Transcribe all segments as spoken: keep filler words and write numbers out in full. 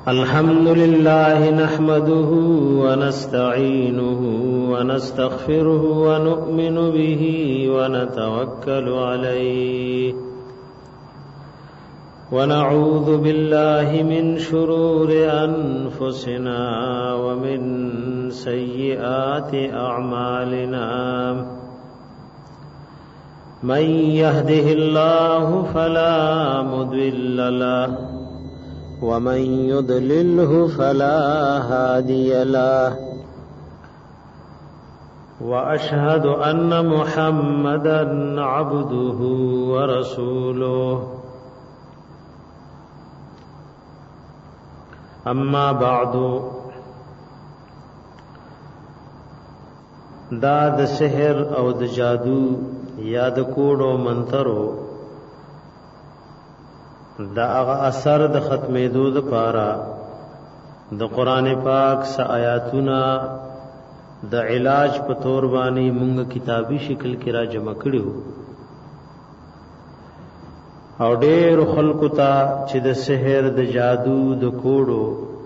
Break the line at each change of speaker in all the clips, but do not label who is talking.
الحمد لله نحمده ونستعينه ونستغفره ونؤمن به ونتوكل عليه ونعوذ بالله من شرور أنفسنا ومن سيئات أعمالنا من يهده الله فلا مضل له ومن يضلله فلا هادي له وأشهد أن محمدا عبده ورسوله اما بعد دا د سحر او د جادو یا د کوډو منترو دا هغه اثر د ختمېدو لپاره د قران پاک س آیاتونه د علاج په تور باندې مونږ کتابي شکل کې را جمع کړو او ډېر خلکو ته چې د سحر د جادو د کوډو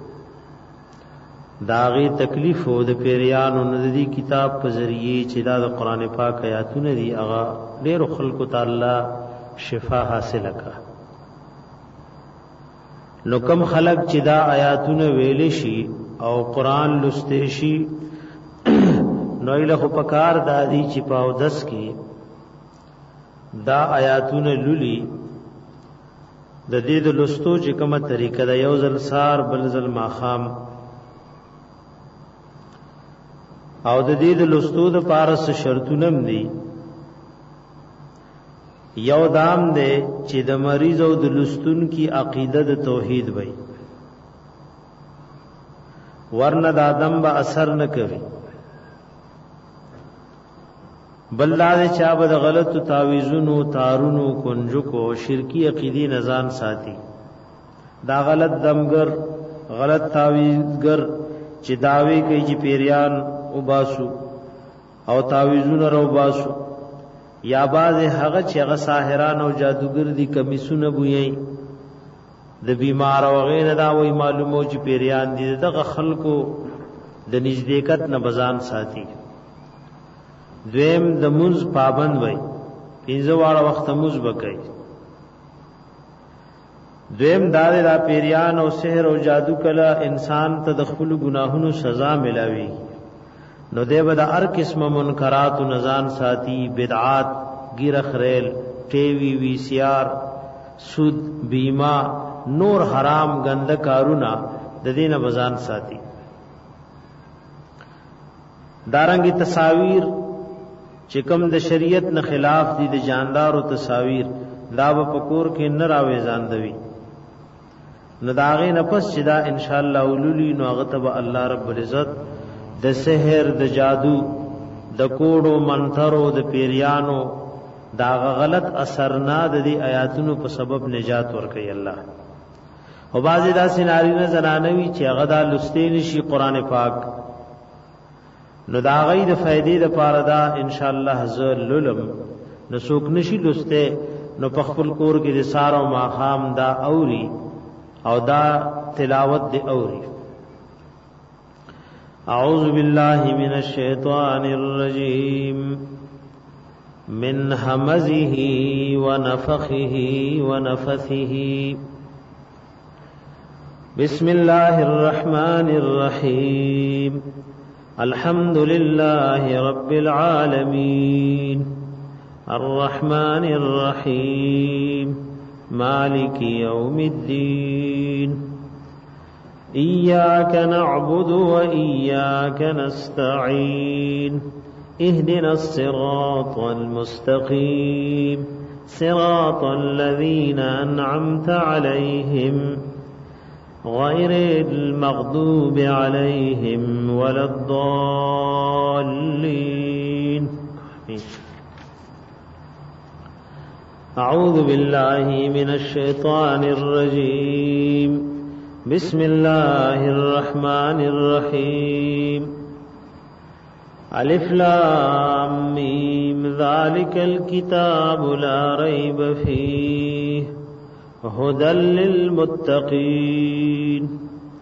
داغي تکلیف او د پیریانو ندی کتاب په ذریعے چې دا د قران پاک آیاتونه دي هغه ډېر خلکو ته الله شفا حاصل کړه. نو کم خلق چې دا آیاتونه ویل شي او قران لسته شي نو له پکار دادی چې پاو دس کې دا آیاتونه لولي د دې د لستو چې کومه طریقه ده یو ځل سار بل ځل ماخام او د دې د لستو د پارس شرطونم دي یو دام دی چې د مریض او د لستون کی عقیده د توحید وي ورنه د ادم به اثر نه کوي بلدار چا بد غلط تعویذونو تارونو کنجو کو شرکی عقیدی نزان ساتي دا غلط دمگر غلط تعویذگر چې داوی کوي چې پیریان وباسو او تعویذونه رو باسو یا باز هغه چې هغه ساحران او جادوګر دي کمیسونه بوي د بیمار او غیر دا وای معلومو چې پیریان دي دغه خلکو د نزدېکت نه بزان ساتي. دویم د منز پابند وای پینځه واړه وخت منز وکړي. دویم دار را پیریان او سحر او جادو کله انسان ته د خپل گناهونو سزا ملاوي نو دیو د هر قسم منکرات او نزان ساتي بدعات ګیرخ ریل ټي وی سی آر سود بیمه نور حرام غنده کارونه د دینه بزان ساتي. دارنګي تصاویر چې کوم د شریعت نه خلاف دي د جاندار او تصاویر دا په پکور کې نه راوي ځاندوي نو داغه نفس چې دا ان شاء الله ولولي نو هغه ته الله رب العزت د سحر د جادو د کوډو منترو د پیریانو دا غلط اثر نه د دې آیاتونو په سبب نجات ورکړي الله. او بعضی دا سيناريونه زنانوي چې هغه د لستین شي قران پاک نو دا غي د فائدې د پاره دا ان شاء الله زل لولم نو څوک نشي لسته نو په خپل کور کې د سارو ماخام دا اوري او دا تلاوت دی اوري. اعوذ بالله من الشیطان الرجیم من همزه ونفخه ونفثه بسم الله الرحمن الرحیم الحمد لله رب العالمين الرحمن الرحيم مالك يوم الدين إياك نعبد وإياك نستعين اهدنا الصراط المستقيم صراط الذين أنعمت عليهم غير المغضوب عليهم ولا الضالين. أعوذ بالله من الشيطان الرجيم بسم الله الرحمن الرحيم الف لام میم ذلك الكتاب لا ريب فيه هدى للمتقين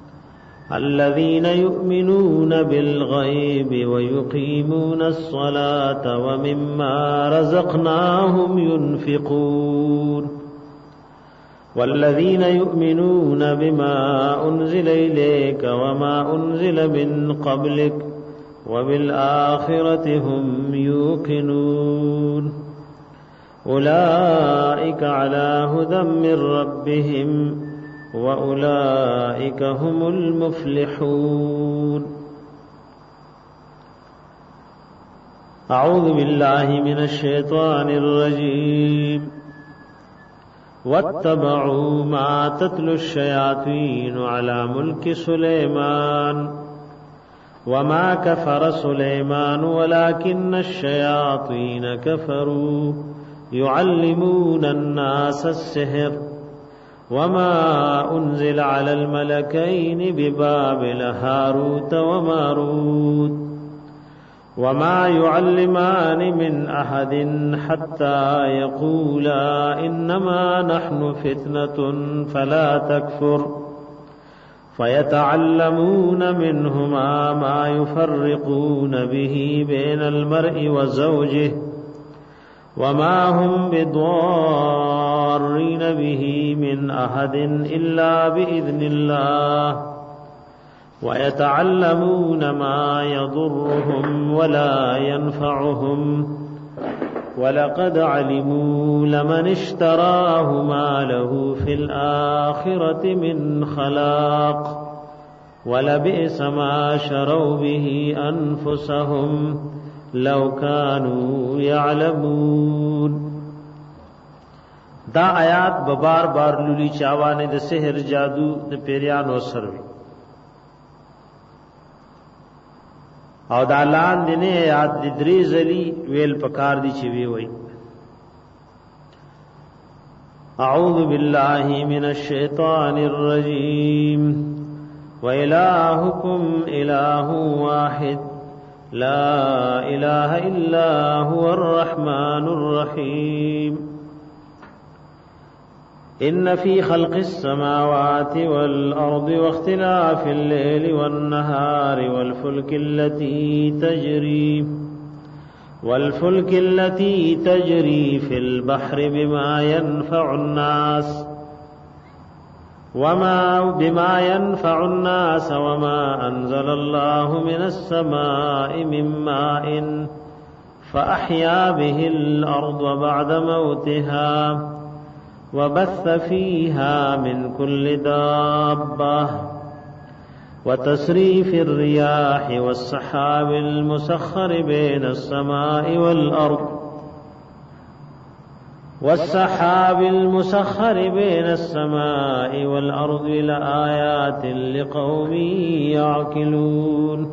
الذين يؤمنون بالغيب ويقيمون الصلاة ومما رزقناهم ينفقون والذين يؤمنون بما أنزل إليك وما أنزل من قبلك وبالآخرة هم يوقنون أولئك على هدى من ربهم وأولئك هم المفلحون. أعوذ بالله من الشيطان الرجيم. واتبعوا ما تتلو الشياطين على ملك سليمان وما كفر سليمان ولكن الشياطين كفروا يعلمون الناس السحر وما أنزل على الملكين ببابل هاروت وماروت وما يعلمان من أحد حتى يقولا إنما نحن فتنة فلا تكفر فيتعلمون منهما ما يفرقون به بين المرء وزوجه وما هم بضارين به من أحد إلا بإذن الله ويتعلمون ما يضرهم ولا ينفعهم ولقد علموا لمن اشتراه ما له في الآخرة من خلاق ولبئس ما شروا به أنفسهم لو كانوا يعلمون. دا آیات ببار بار لولی چاوانے د سحر جادو د پیریانو سر او دا لان دینه آیات د دری زلی ویل پکار دی چی وی وی. اعوذ باللہ من الشیطان الرجیم وإلهكم إله واحد لا إله إلا هو الرحمن الرحيم. إن في خلق السماوات والأرض واختلاف الليل والنهار والفلك التي تجري والفلك التي تجري في البحر بما ينفع الناس وما بما ينفع الناس وما أنزل الله من السماء من ماء فأحيا به الأرض بعد موتها وبث فيها من كل دابة وتسريف الرياح والسحاب المسخر بين السماء والأرض والسحاب المسخر بين السماء والأرض لآيات لقوم يعقلون.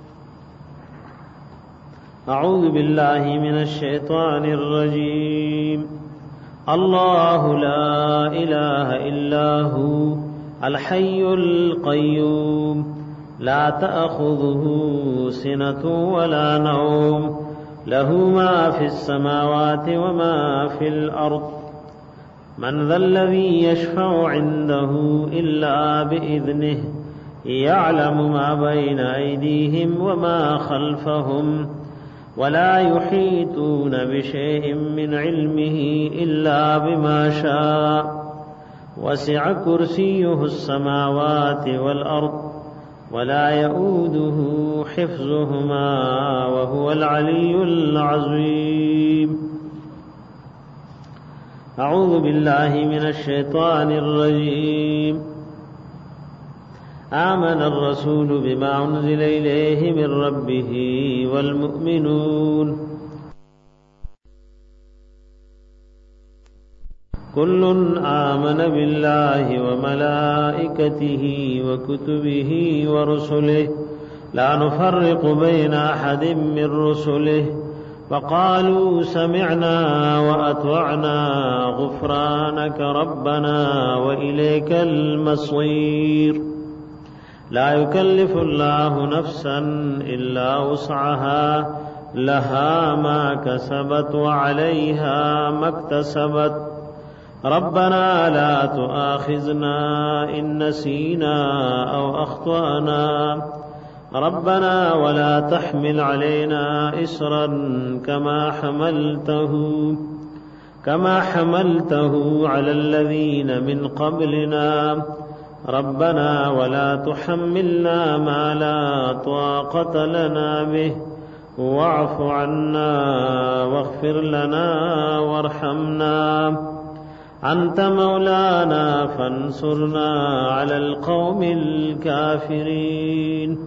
أعوذ بالله من الشيطان الرجيم. الله لا إله إلا هو الحي القيوم لا تأخذه سنة ولا نوم له ما في السماوات وما في الأرض من ذا الذي يشفع عنده إلا بإذنه يعلم ما بين أيديهم وما خلفهم ولا يحيطون بشيء من علمه إلا بما شاء وسع كرسيه السماوات والأرض ولا يؤوده حفظهما وهو العلي العظيم. أعوذ بالله من الشيطان الرجيم. آمن الرسول بما أنزل إليه من ربه والمؤمنون كل آمن بالله وملائكته وكتبه ورسله لا نفرق بين أحد من رسله وقالوا سمعنا وأطعنا غفرانك ربنا وإليك المصير. لا يكلف الله نفسا إلا وسعها لها ما كسبت وعليها ما اكتسبت ربنا لا تؤاخذنا إن نسينا أو أخطأنا ربنا ولا تحمل علينا إصرا كما حملته كما حملته على الذين من قبلنا ربنا ولا تحملنا ما لا طاقة لنا به واعف عنا واغفر لنا وارحمنا أنت مولانا فانصرنا على القوم الكافرين.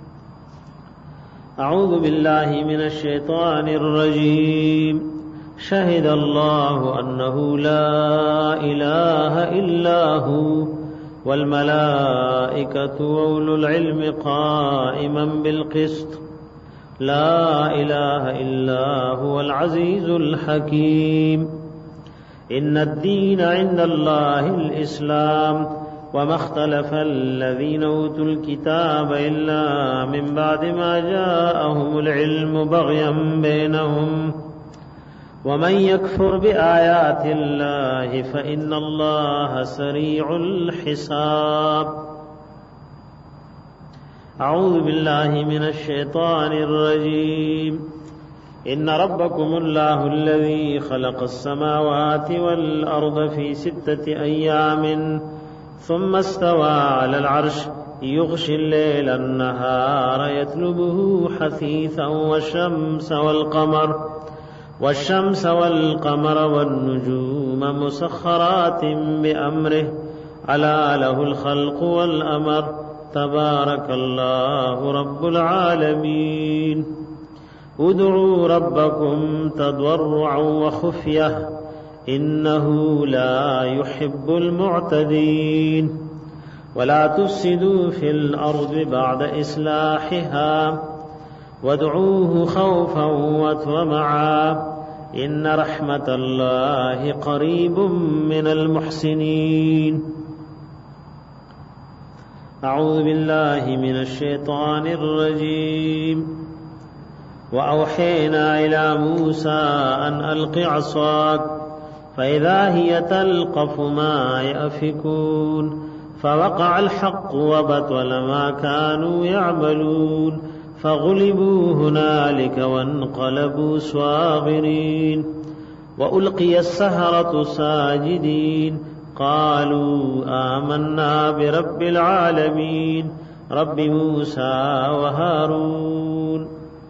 أعوذ بالله من الشيطان الرجيم. شهد الله أنه لا إله إلا هو والملائكة وأولو العلم قائما بالقسط لا إله إلا هو العزيز الحكيم. إن الدين عند الله الإسلام وما اختلف الذين أوتوا الكتاب إلا من بعد ما جاءهم العلم بغيا بينهم ومن يكفر بآيات الله فإن الله سريع الحساب. أعوذ بالله من الشيطان الرجيم. إن ربكم الله الذي خلق السماوات والأرض في ستة أيام ثم استوى على العرش يغشي الليل النهار يطلبه حثيثا والشمس والقمر والشمس والقمر والنجوم مسخرات بأمره ألا له الخلق والأمر تبارك الله رب العالمين. ادعوا ربكم تضرعا وخفية إنه لا يحب المعتدين. ولا تفسدوا في الأرض بعد إصلاحها وادعوه خوفا وطمعا إن رحمة الله قريب من المحسنين. أعوذ بالله من الشيطان الرجيم. وأوحينا إلى موسى أن ألق عصاك فإذا هي تلقف ما يأفكون فوقع الحق وبطل ما كانوا يعملون فغلبوا هنالك وانقلبوا صاغرين وألقي السحرة ساجدين قالوا آمنا برب العالمين رب موسى وهارون.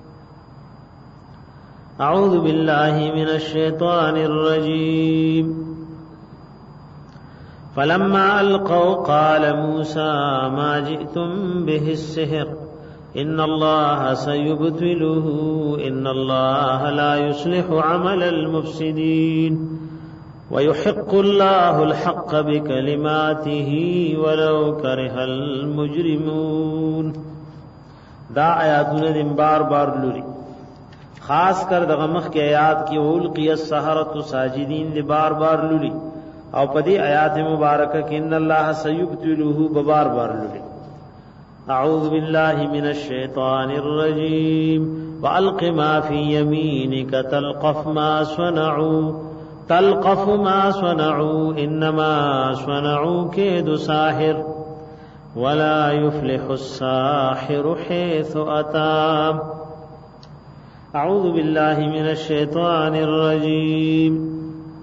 أعوذ بالله من الشيطان الرجيم. فلما ألقوا قال موسى ما جئتم به السحر إن الله سيبطله إن الله لا يصلح عمل المفسدين ويحق الله الحق بكلماته ولو كره المجرمون. دا آیاتونه دن بار بار لوري خاص کر دغه مخ کې آیات کې اولقی السحرة ساجدین دی بار بار لوري او پدی آیات مبارکه کې ان الله سيبطله بار بار لوري. أعوذ بالله من الشيطان الرجيم. وألق ما في يمينك تلقف ما صنعوا تلقف ما صنعوا إنما صنعوا كيد ساحر ولا يفلح الساحر حيث أتى. أعوذ بالله من الشيطان الرجيم.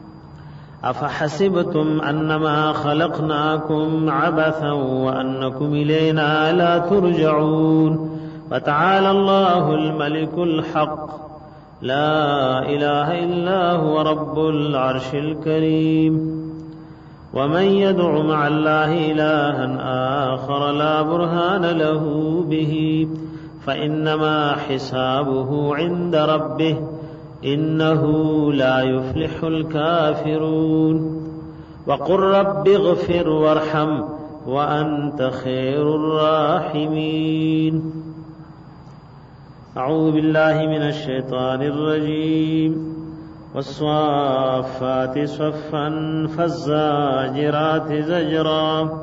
أفحسبتم أنما خلقناكم عبثا وأنكم إلينا لا ترجعون وتعالى الله الملك الحق لا إله إلا هو رب العرش الكريم. ومن يدع مع الله إلها آخر لا برهان له به فإنما حسابه عند ربه إنه لا يفلح الكافرون. وقل رب اغفر وارحم وأنت خير الراحمين. أعوذ بالله من الشيطان الرجيم. والصافات صفا فالزاجرات زجرا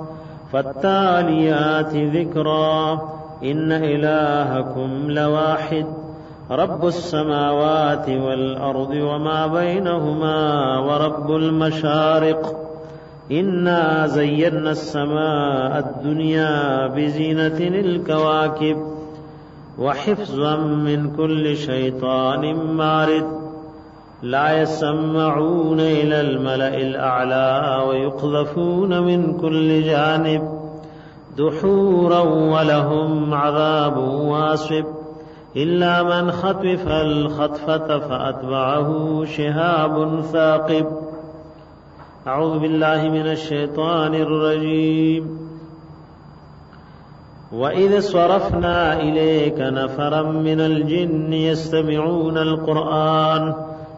فالتاليات ذكرا إن إلهكم لواحد رب السماوات والأرض وما بينهما ورب المشارق إنا زينا السماء الدنيا بزينة الكواكب وحفظا من كل شيطان مارد لا يسمعون إلى الملأ الأعلى ويقذفون من كل جانب دحورا ولهم عذاب واصب إلا من خطف الخطفة فأتبعه شهاب ثاقب. أعوذ بالله من الشيطان الرجيم. وإذ صرفنا إليك نفرا من الجن يستمعون القرآن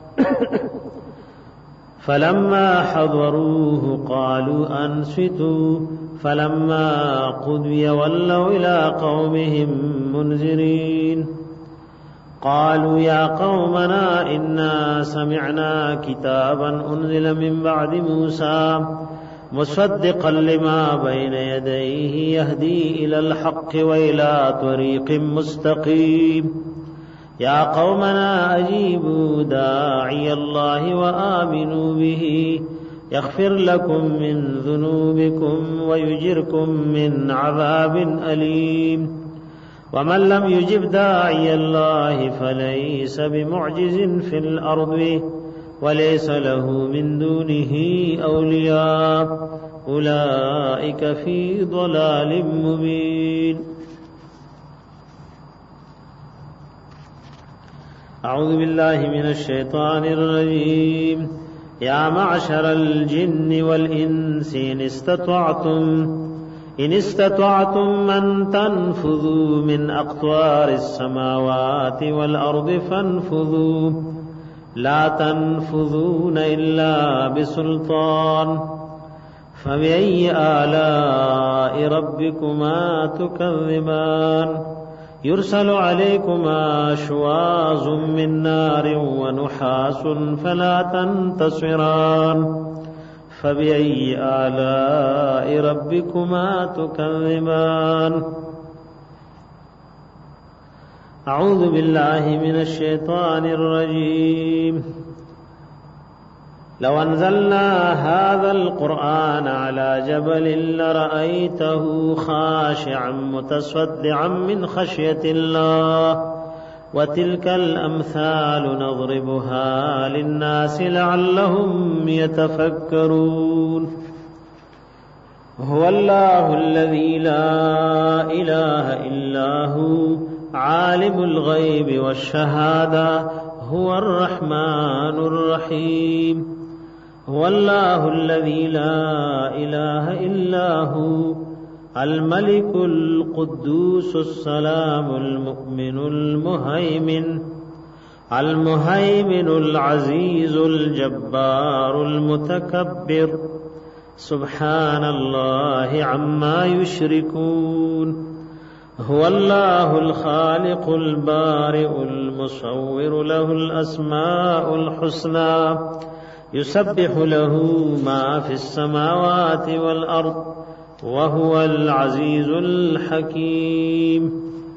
فلما حضروه قالوا أنصتوا فلما قضي ولوا إلى قومهم منذرين قالوا يا قومنا إنا سمعنا كتابا أنزل من بعد موسى مصدقا لما بين يديه يهدي إلى الحق وإلى طريق مستقيم يا قومنا أجيبوا داعي الله وآمنوا به يغفر لكم من ذنوبكم ويجركم من عذاب أليم ومن لم يجب داعي الله فليس بمعجز في الأرض وليس له من دونه أولياء أولئك في ضلال مبين. أعوذ بالله من الشيطان الرجيم. يا معشر الجن والإنس إن استطعتم إن استطعتم من تنفذوا من أقطار السماوات والأرض فانفذوا لا تنفذون إلا بسلطان فبأي آلاء ربكما تكذبان يرسل عليكما شواظ من نار ونحاس فلا تنتصران فبأي آلاء ربكما تكذبان. أعوذ بالله من الشيطان الرجيم. لو أنزلنا هذا القرآن على جبل لرأيته خاشعا متصدعا من خشية الله وتلك الأمثال نضربها للناس لعلهم يتفكرون. هو الله الذي لا إله إلا هو عالم الغيب والشهادة هو الرحمن الرحيم. هو الله الذي لا إله إلا هو الملك القدوس السلام المؤمن المهيمن المهيمن العزيز الجبار المتكبر سبحان الله عما يشركون. هو الله الخالق البارئ المصور له الأسماء الحسنى يسبح له ما في السماوات والأرض وهو العزيز الحكيم.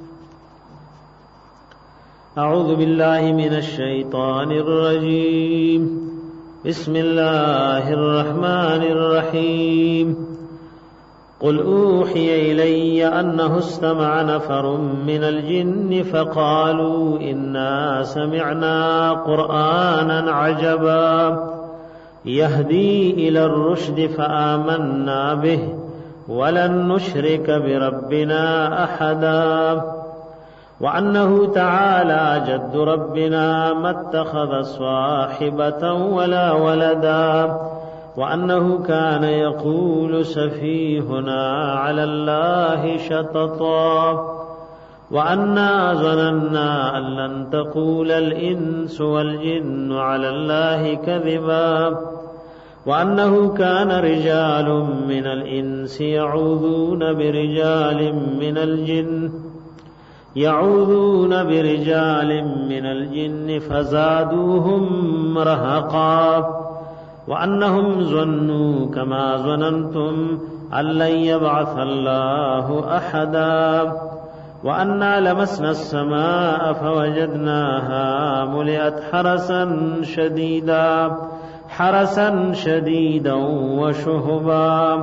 أعوذ بالله من الشيطان الرجيم. بسم الله الرحمن الرحيم. قل أوحي إلي أنه استمع نفر من الجن فقالوا إنا سمعنا قرآنا عجبا يهدي إلى الرشد فآمنا به ولن نشرك بربنا أحدا وأنه تعالى جد ربنا ما اتخذ صاحبة ولا ولدا وأنه كان يقول سفيهنا على الله شططا وأنا ظننا أن لن تقول الإنس والجن على الله كذبا وأنه كان رجال من الإنس يعوذون برجال من الجن يعوذون برجال من الجن فزادوهم رهقا وأنهم ظنوا كما ظننتم أن لن يبعث الله أحدا وأنا لمسنا السماء فوجدناها ملئت حرسا شديدا حرسا شديدا وشهبا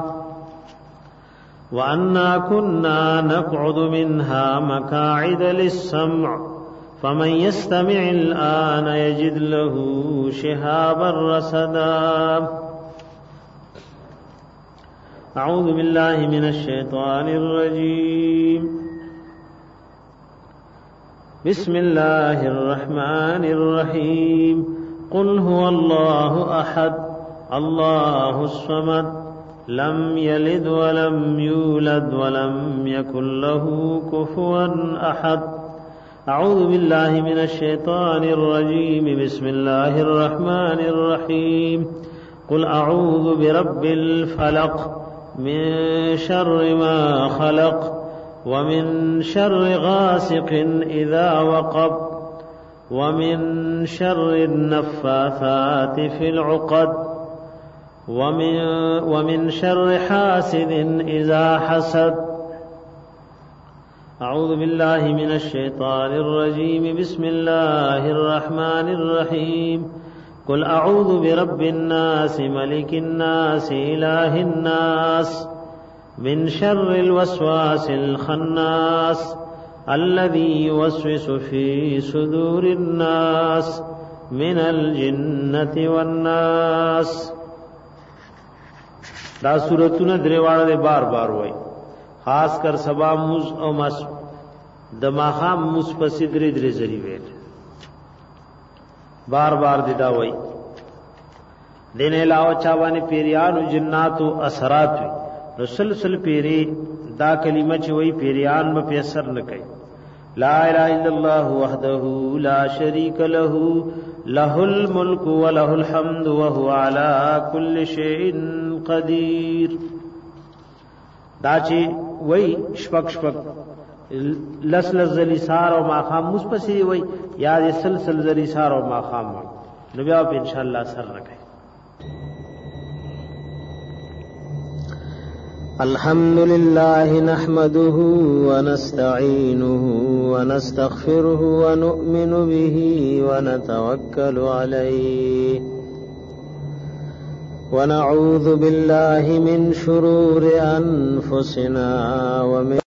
وأنا كنا نقعد منها مقاعد للسمع فمن يستمع الآن يجد له شهابا رصدا. أعوذ بالله من الشيطان الرجيم. بسم الله الرحمن الرحيم. قل هو الله أحد الله الصمد لم يلد ولم يولد ولم يكن له كفوا أحد. أعوذ بالله من الشيطان الرجيم. بسم الله الرحمن الرحيم. قل أعوذ برب الفلق من شر ما خلق ومن شر غاسق إذا وقب ومن شر النفاثات في العقد ومن, ومن شر حاسد إذا حسد. أعوذ بالله من الشيطان الرجيم. بسم الله الرحمن الرحيم. قل أعوذ برب الناس ملك الناس إله الناس من شر الوسواس الخناس الذي يوسوس في صدور الناس من الجنة والناس. دا سورتونه دریواړه بار بار وای، خاص کر سبا موز او مس دماخام موز پسې درې درې زری ویل بار بار دی دا وای. دین علاوه چاوانی پیریان او جنات او اثرات وی نو سلسل پیری دا کلمه چې وای پیریان په اثر نه کوي. لا اله الا الله وحده لا شريك له له الملك وله الحمد وهو على كل شيء قدير. دا چې وای شپک شپک لس لس زلی سار او ماخام مصپسی وای یا دې سلسل زلی سار او ماخام نو بیا په ان شاء الله سر راکړي.
الحمد لله نحمده ونستعينه ونستغفره ونؤمن به ونتوكل عليه ونعوذ بالله من شرور أنفسنا ومن